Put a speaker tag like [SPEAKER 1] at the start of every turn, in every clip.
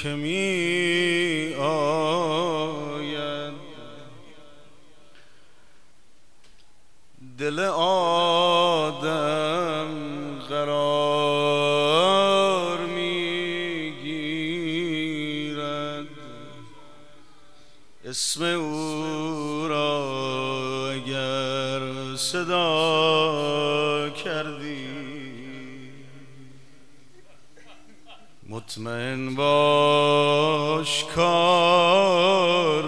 [SPEAKER 1] که می آید دل آدم قرار می گیرد اسم او را اگر صدا کردی مطمئن باش کار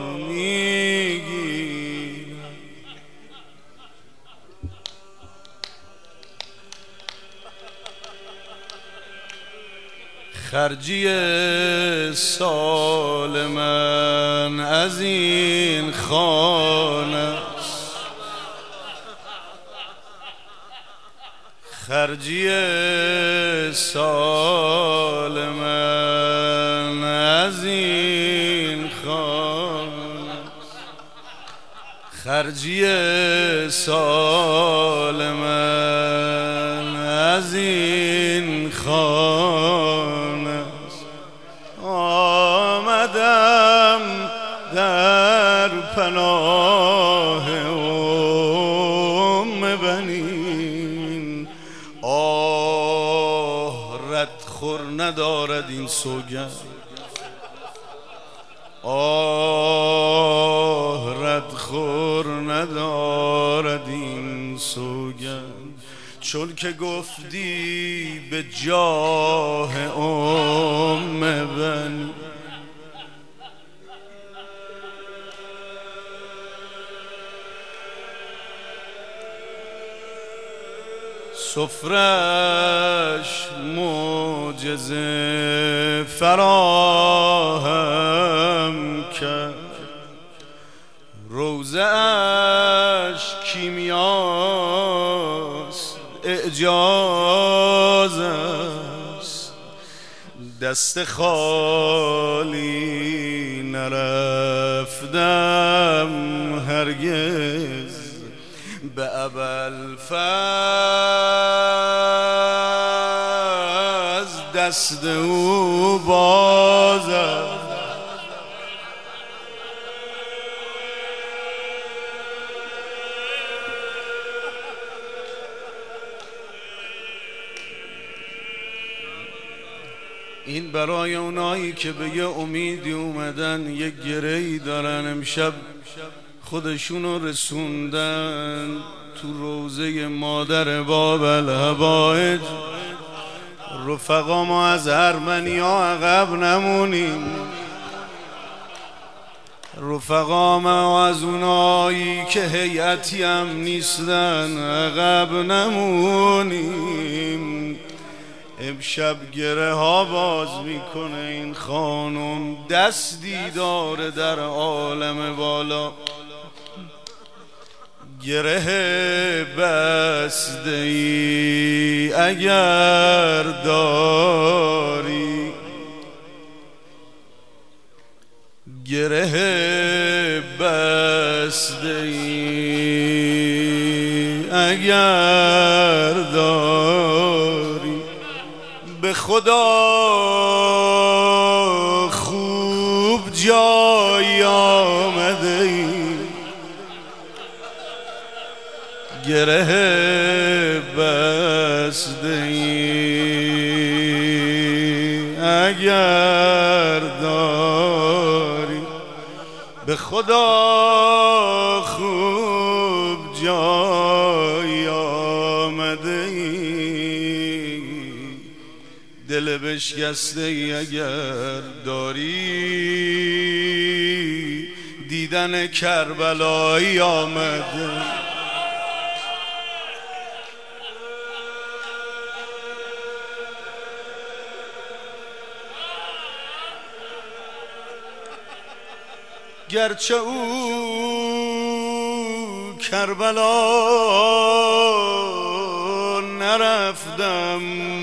[SPEAKER 1] میگیرد. خرجی سال من از این خانه، خرجی سال من از این خانه، خرجی سال من از این خانه. آمدم در پناه بنین، ردخور ندارد این سوگند، ردخور ندارد این سوگند. چون که گفتی به جاه بنی، سفرش معجزه فراهم کرد، روزه اش کیمیاست اعجاز است، دست خالی نرفتم هرگز، به ابوالفضل دست او باز است. این برای اونایی که به یه امیدی اومدن، یه گرهی دارن، امشب خودشونو رسوندن تو روزه مادر باب الحوائج. رفقا ما از ارمنیا عقب نمونیم، رفقا ما از اونایی که هیئتی هم نیستن عقب نمونیم. امشب گره ها باز میکنه این خانم، دستی داره در عالم بالا، گره بسته ای اگر داری، گره بسته ای اگر داری، به خدا خوب جای آمده ای، گره بسته ای اگر داری، به خدا خوب جای آمده ای، دل بشکسته ای اگر داری، دیدن کربلایی آمده. گرچه او کربلا نرفتم،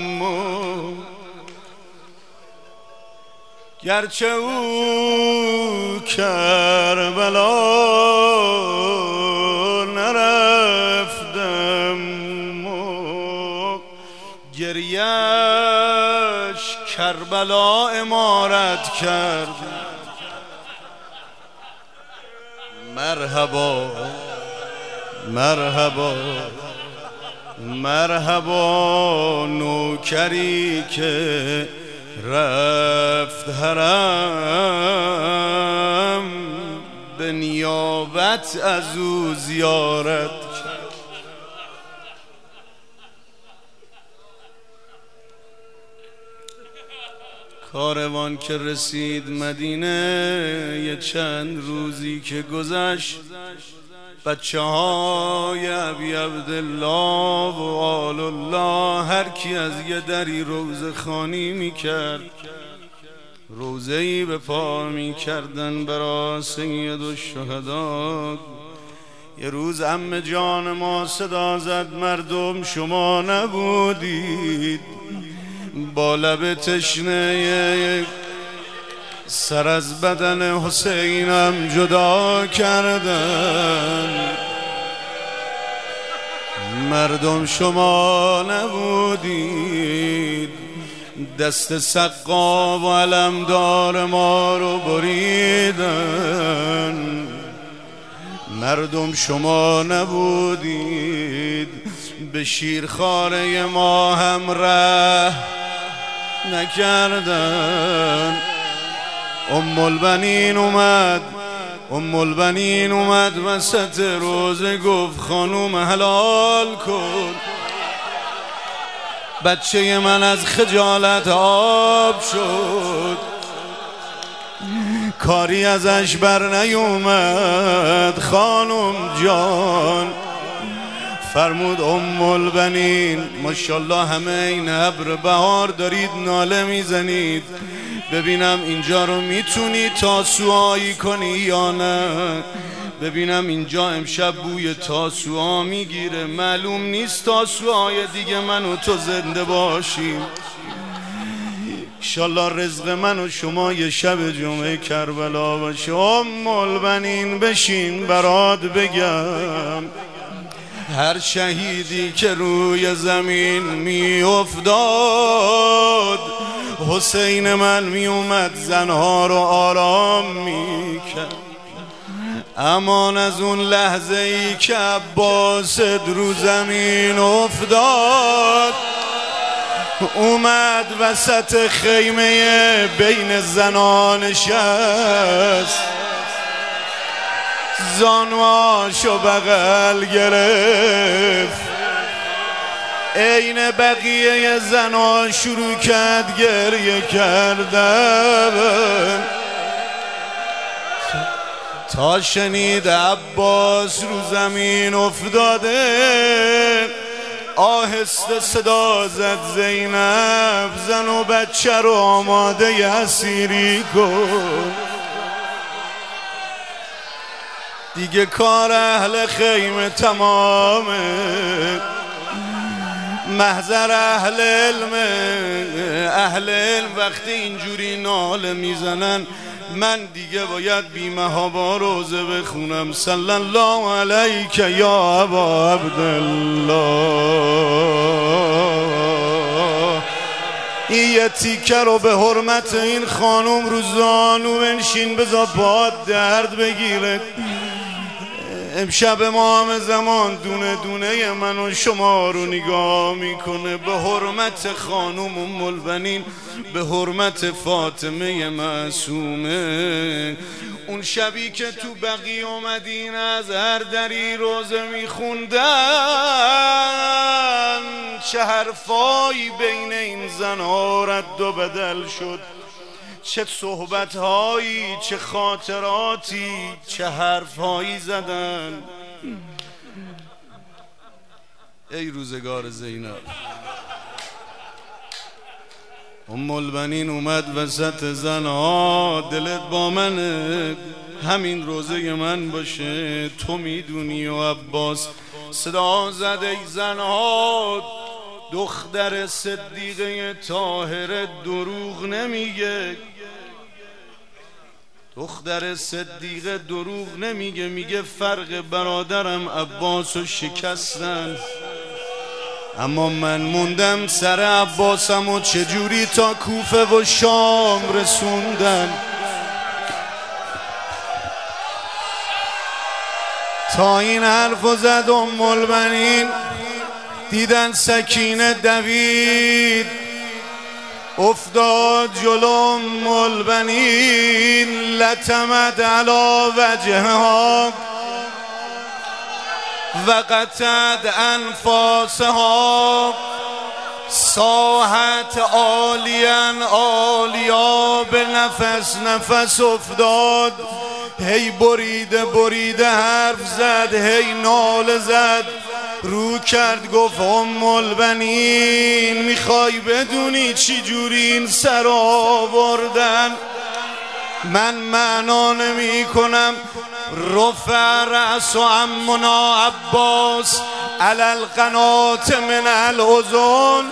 [SPEAKER 1] گرچه او کربلا نرفتم، گریه‌اش کربلا امارت کرد. مرحبا مرحبا مرحبا نوکری که رفت حرم به نیابت از او زیارت کرد. کاروان که رسید مدینه، یه چند روزی که گذشت، بچه های ابی عبدالله و آل الله هر کی از یه دری روزه خوانی میکرد، روزه‌ای به پا میکردن برا سید الشهدا. یه روز عم جان ما صدا زد مردم شما نبودید، با لب تشنه سر از بدن حسینم جدا کردن. مردم شما نبودید، دست سقا و علمدار ما رو بریدن. مردم شما نبودید، به شیرخواره ما هم ره نکردن. ام البنین اومد وسط روزه گفت خانوم حلال کن. بچه من از خجالت آب شد، کاری ازش بر نیومد. خانم جان فرمود ام البنین ماشاءالله همه این ابر بهار دارید ناله میزنید، ببینم اینجا رو میتونی تاسوعایی کنی یا نه. ببینم اینجا امشب بوی تاسوعا میگیره، معلوم نیست تاسوعای دیگه من و تو زنده باشیم. انشالله رزق من و شما یه شب جمعه کربلا باشه. ام البنین بشین برات بگم، هر شهیدی که روی زمین می افتاد، حسین من می اومد زنها رو آرام می کرد. امان از اون لحظه ای که عباس رو زمین افتاد، اومد وسط خیمه بین زنان نشست، زانواشو بغل گرفت، عین بقیه زنان شروع کرد گریه کردن. تا شنید عباس رو زمین افتاده، آهسته صدا زد زینب زن و بچه رو آماده اسیری کن. دیگه کار اهل خیمه تمامه، محضر اهل علم وقتی اینجوری ناله میزنن، من دیگه باید بی‌محابا روزه بخونم. صلی الله علیک یا ابا عبدالله. این یه تیکه رو به حرمت این خانم رو زانو بنشین، بذار پات درد بگیره. امشب امام زمان دونه دونه من و شما رو نگاه میکنه، به حرمت خانم ام البنین، به حرمت فاطمه معصومه. اون شبی که تو بقیع و مدینه از هر دری روزه میخوندن، چه حرفایی بین این زنها رد و بدل شد، چه صحبت‌هایی، چه خاطراتی، چه حرف‌هایی زدن. ای روزگار زینب. ام البنین اومد وسط زنها، دلت با منه، همین روزه من باشه، تو میدونی. و عباس صدا زد ای زنها، دختر صدیقه طاهره دروغ نمیگه، دختر صدیقه دروغ نمیگه، میگه فرق برادرم عباسو شکستن. اما من موندم سر عباسم و چجوری تا کوفه و شام رسوندن. تا این حرف زد البنین دیدن سکینه دوید افتاد جلو البنین لطمت علی وجهها و قطعت انفاسها صاحت عالیا عالیا به نفس افتاد هی بریده حرف زد هی ناله زد رو کرد گفت البنین میخوای بدونی چی جوری این سر آوردن؟ من معنا نمی کنم. رفع رأس عمنا عباس علی القنات من الاذن.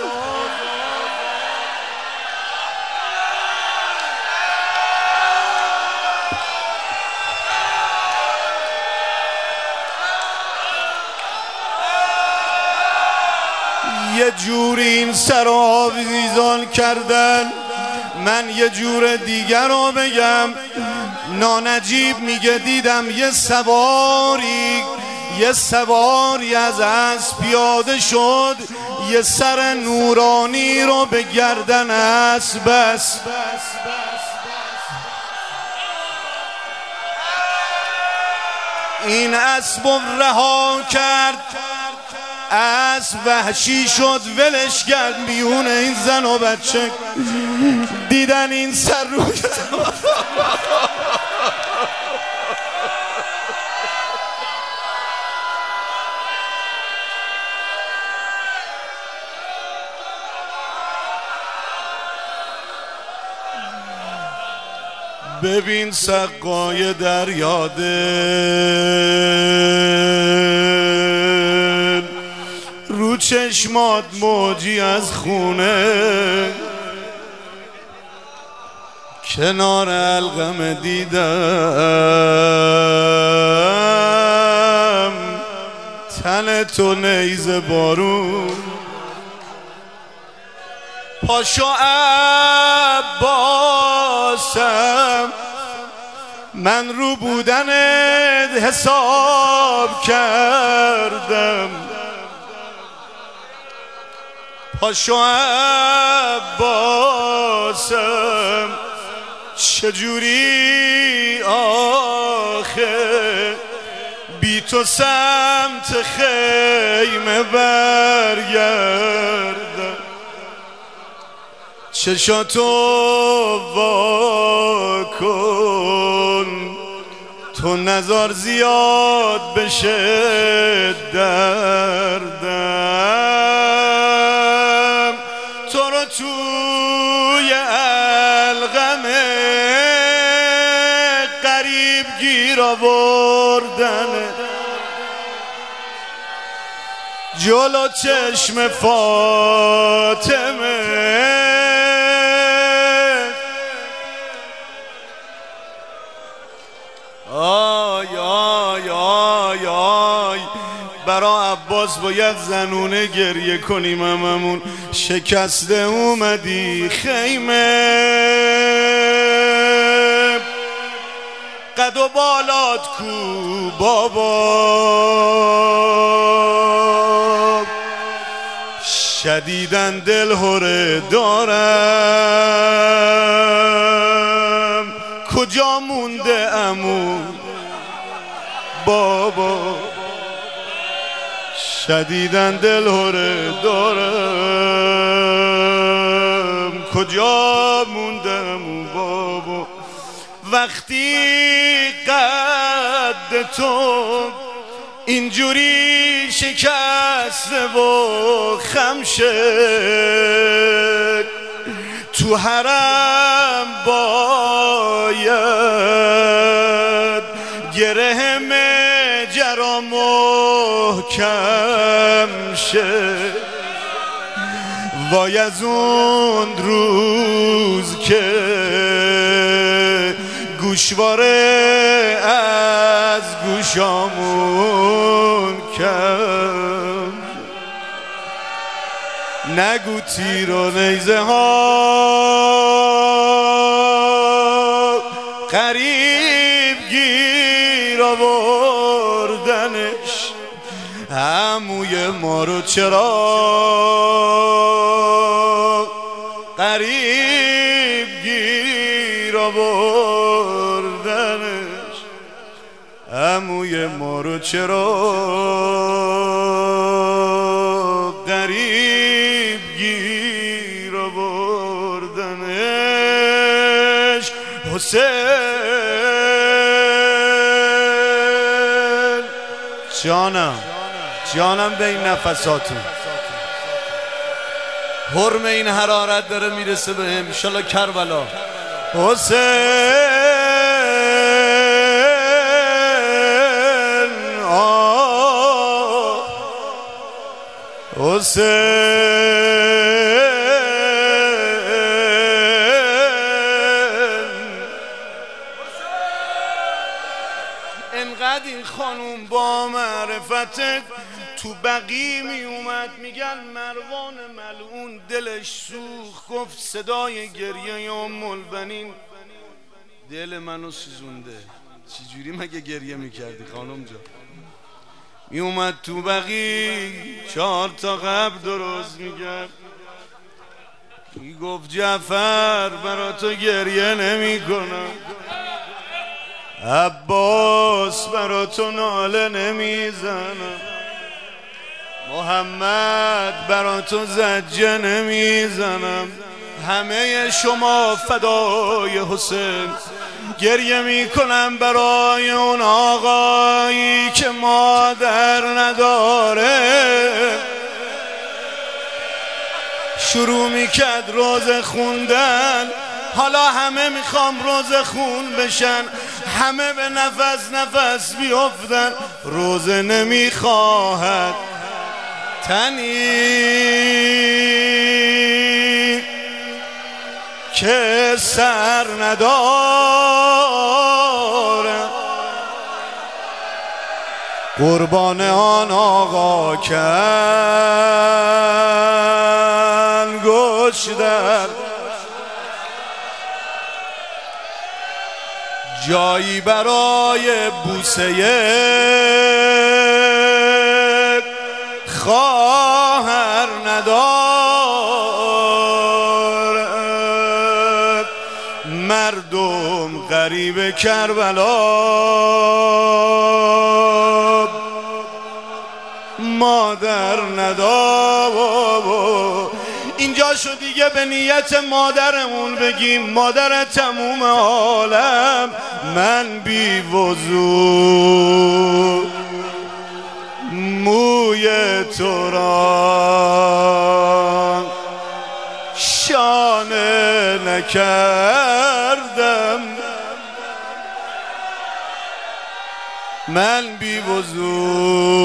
[SPEAKER 1] یه جوری این سر آویزان کردن. من یه جور دیگر رو بگم. نانجیب میگه دیدم یه سواری از اسب پیاده شد یه سر نورانی رو به گردن اسب بس. این اسب رو رها کرد. اسب وحشی شد ولش کرد میونه این زن و بچه دیدن این سر رو ببین سقای دریاده رو چشمات موجی از خونه کنار القم دیدم تن تو نیزه بارون پاشو عباسم من رو بودنت حساب کردم پاشو عباسم چجوری آخه بی تو سمت خیمه برگردم چشاتو وا کن تو نزار زیاد بشه دردم تو رو توی القم قریب گیر آوردن جلو چشم فاطمه آی آی آی آی برا عباس باید زنونه گریه کنیم هممون شکسته اومدی خیمه قد و بالات کو بابا شدیدن دل هره دارم کجا مونده عمو بابا شدیدن دل هره دارم کجا مونده عمو بابا وقتی قد تو اینجوری شکسته و خم شد تو حرم باید گره مجرا محکم شد وای از اون روز که گوشواره از گوشامون کم نگو تیر و نیزه ها قریب گیر آوردنش، عموی ما رو چرا قریب گیر آوردنش، عموی ما رو چرا قریب گیر آوردنش. حسین جانم به این نفساتون، حرم این حرارت داره میرسه به هم انشالله کربلا. حسین حسین انقدر این خانوم با معرفتت تو بقی می اومد، میگن مروان ملعون دلش سوخت، گفت صدای گریه ام البنین دل منو سوزونده. چجوری مگه گریه میکردی خانم جا؟ می اومد تو بقی 4 تا قبر درست میکرد، می گفت جعفر برا تو گریه نمی کنم، عباس برا تو ناله نمی زنم، محمد برا تو زجه نمی زنم، همه شما فدای حسین گریه می کنم برای اون آقایی که مادر نداره. شروع می کرد روزه خوندن، حالا همه میخوام روزه خون بشن، همه به نفس بیفتن. روزه نمیخواهد تنی که سر نداره، قربان آن آقا کن گوش در جایی برای بوسه خواهر ندارد. مردم غریب کربلا مادر ندارد. اینجا شو دیگه به نیت مادرمون بگیم، مادر تموم عالم، من بی وضو موی تو را شانه نکردم، من بی وضو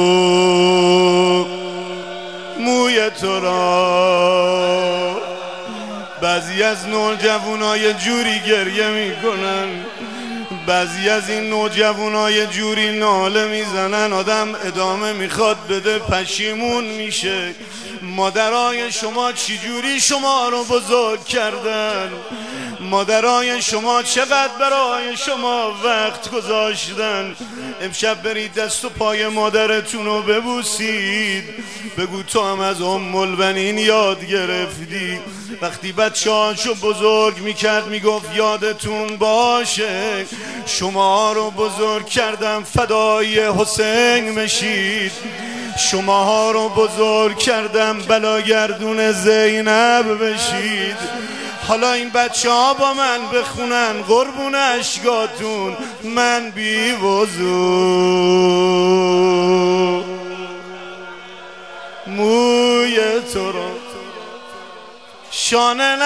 [SPEAKER 1] موی تو را. بعضی از نوجوانای جوری گریه میکنن، بعضی از این نوجوانای جوری ناله میزنن، آدم ادامه میخواد بده پشیمون میشه. مادرای شما چی جوری شما رو بزرگ کردن، مادرای شما چقدر برای شما وقت گذاشتن. امشب برید دست و پای مادرتون رو ببوسید، بگو تو هم از ام البنین یاد گرفتی. وقتی بچه‌هاشو بزرگ میکرد میگفت یادتون باشه شما رو بزرگ کردم فدای حسین بشید، شماها رو بزرگ کردم بلاگردون زینب بشید. حالا این بچه ها با من بخونن قربون اشکاتون، من بی وضو موی تو رو شانه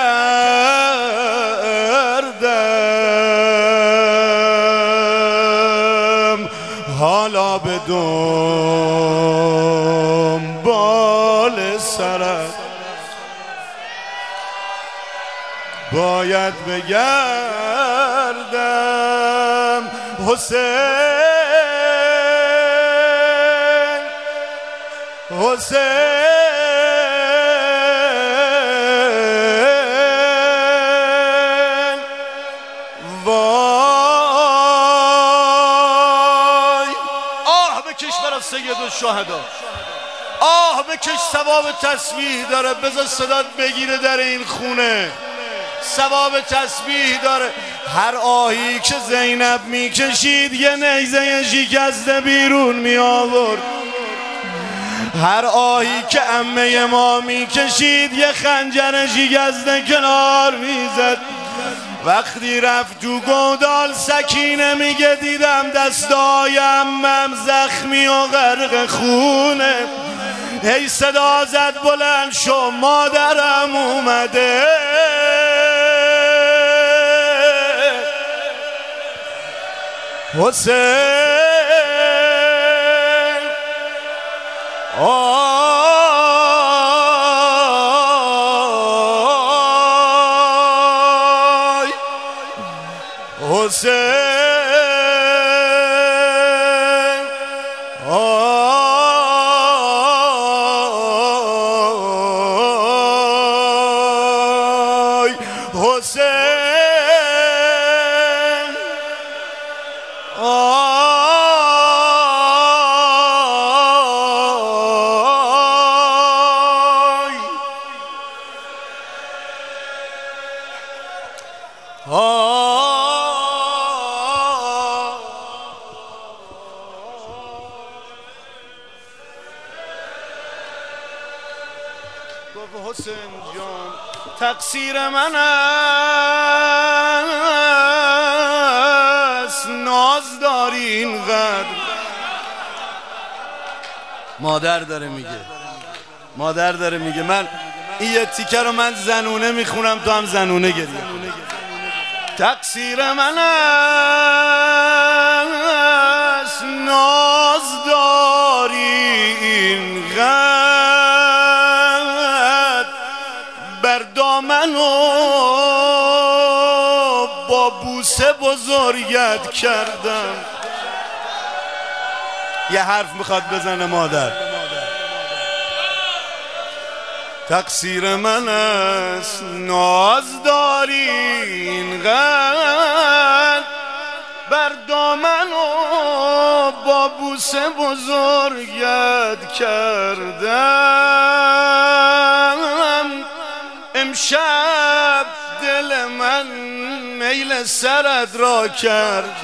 [SPEAKER 1] نکردم، حالا به دنبال سرت باید بگردم. حسین شهدا. آه بکش ثواب تسبیح داره، بذار صدات بگیره در این خونه. ثواب تسبیح داره. هر آهی که زینب میکشید یه نیزه شکسته بیرون می آورد. هر آهی که عمه ما میکشید یه خنجر شکسته کنار میزد. وقتی رفت تو گودال سکینه میگه دیدم دستای عمم زخمی و غرق خونه. هی صدا زد بلند شو مادرم اومده. حسین حسین حسین جان تقصیر من است، ناز داری اینقدر. مادر داره میگه من این یه تیکه رو من زنونه میخونم تو هم زنونه گریه. تقصیر من است، ناز داری اینقدر، بر دامنو با بوسه بزرگت کردم. یه حرف میخواد بزنه مادر. تقصیر من است، ناز داری اینقدر، بر دامنو با بوسه بزرگت کردم. امشب دل من میل سرت را کرد.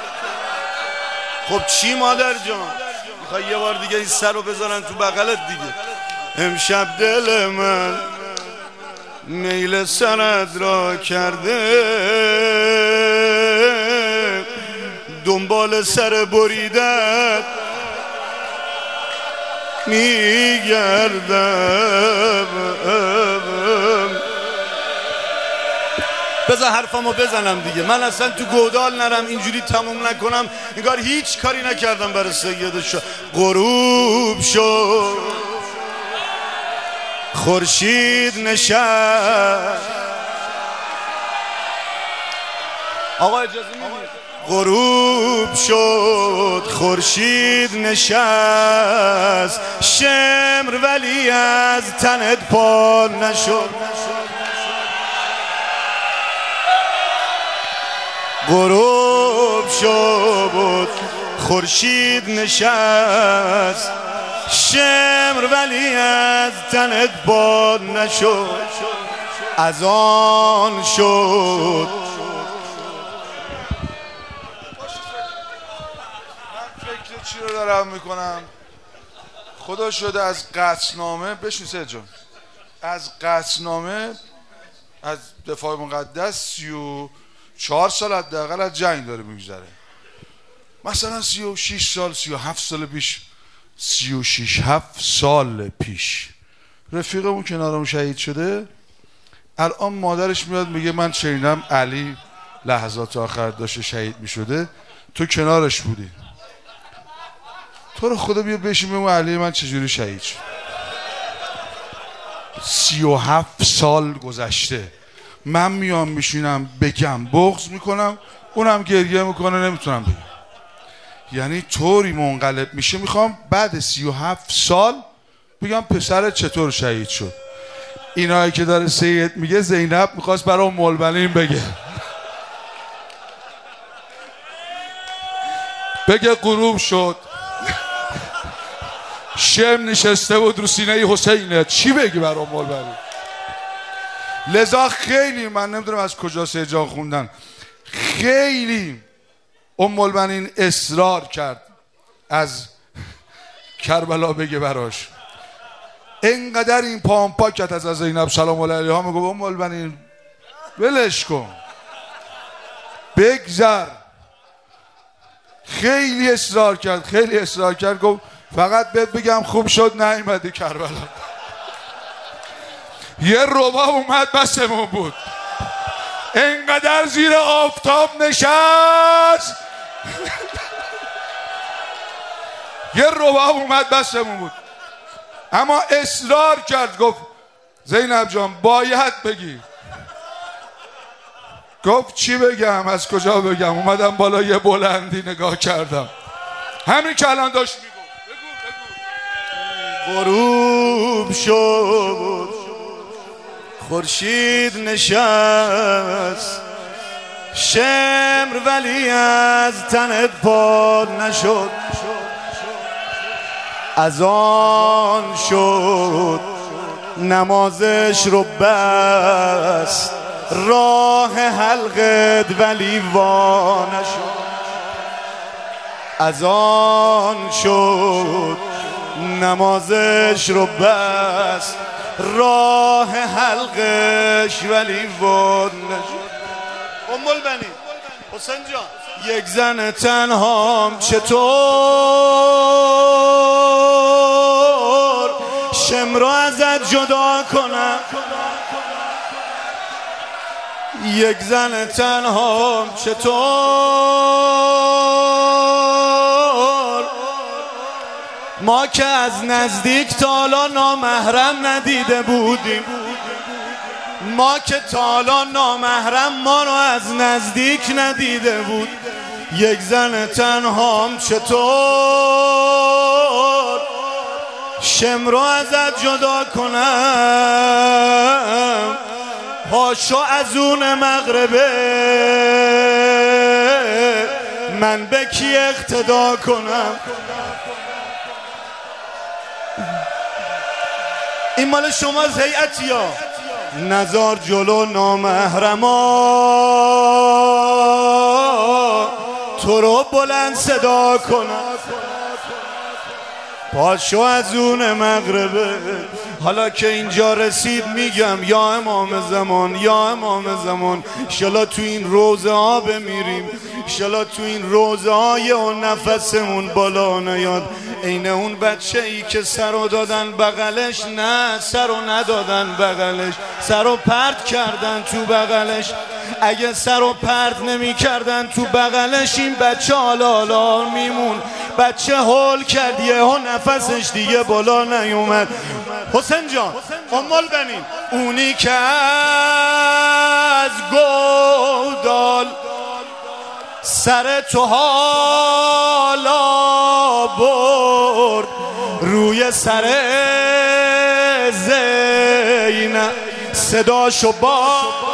[SPEAKER 1] خب چی مادر جان؟ میخوای یه بار دیگه این سر رو بذارن تو بغلت دیگه. امشب دل من میل سرت را کرده، دنبال سر بریدت میگردم. بذار حرفمو بزنم دیگه. من اصلا تو گودال نرم اینجوری تموم نکنم انگار هیچ کاری نکردم برای سیدشو. غروب شد خورشید نشست. آقا اجازه میدید؟ غروب شد خورشید نشست، شمر ولی از تنت پا نشد. غروب شد خورشید نشست، شمر ولی از تنت باد نشد. از آن شد.
[SPEAKER 2] من فکر چی رو دارم میکنم؟ خدا شده از قطعنامه بشین سید جان، از قطعنامه از دفاع مقدس 34 سال حداقل از جنگ داره میگذره. مثلا 36 سال 37 سال پیش 36-7 سال پیش رفیقمون کنارمون شهید شده. الان مادرش میاد میگه من شنیدم علی لحظات آخر داشته شهید میشده، تو کنارش بودی. تو رو خدا بیا بشین بگو علی من چجوری شهید شد. 37 سال گذشته. من میام میشینم بگم بغض میکنم، اونم گریه میکنه نمیتونم بگم. یعنی طوری منقلب میشه میخوام بعد 37 سال بگم پسر چطور شهید شد. اینایی که داره سید میگه زینب میخواست برای مولبنین بگه غروب شد شم نشسته بود رو سینه حسینه. چی بگی بر ام البنین؟ لذا خیلی، من نمیدونم از کجا سجان خوندن، خیلی ام البنین اصرار کرد از کربلا بگه براش. اینقدر این پامپا کرد از زینب سلام الله علیها، میگو ام البنین ولش کن بگذر. خیلی اصرار کرد، گفت فقط بهت بگم خوب شد نیومدی کربلا. یه رباب اومد بسمون بود، اینقدر زیر آفتاب نشست یه رباب اومد بسمون بود، اما اصرار کرد. گفت زینب جان باید بگی. گفت چی بگم، از کجا بگم؟ اومدم بالا یه بلندی نگاه کردم، همین که الان داشت میگفت. بگو.
[SPEAKER 1] غروب شد خورشید نشست، شمر ولی از تنت پاد نشد. از آن شد نمازش رو بست، راه حلقت ولی وا نشد. از آن شد نمازش رو بست، راه حلقش ولی وا نشد. ام البنین حسین جان، یک زن تنهام چطور شم رو ازت جدا کنم؟ یک زن تنهام چطور، ما که از نزدیک تا حالا نامحرم ندیده بودیم، ما که تا حالا نامحرم ما رو از نزدیک ندیده بود. یک زن تنهام چطور شم رو ازت جدا کنم؟ هاشو از اون مغربه من به کی اقتدا کنم؟ این مال شما از هیئتی ها. نزار جلو نامحرما تو رو بلند صدا کنم، پاشو از اون مغربه. حالا که اینجا رسید میگم یا امام زمان، یا امام زمان، انشالله تو این روزه ها بمیریم، انشالله تو این روزه های اون نفسمون بالا نیاد. این اون بچه ای که سر دادن بغلش، نه سر ندادن بغلش، سر پرت کردن تو بغلش. اگه سر پرت نمی کردن تو بغلش این بچه حالا میمون. بچه هول کرد یهو نفسش دیگه بالا نیومد. حسین جان، ام البنین اونی که از گودال سر تو حالا برد، روی سر زینب صداشو با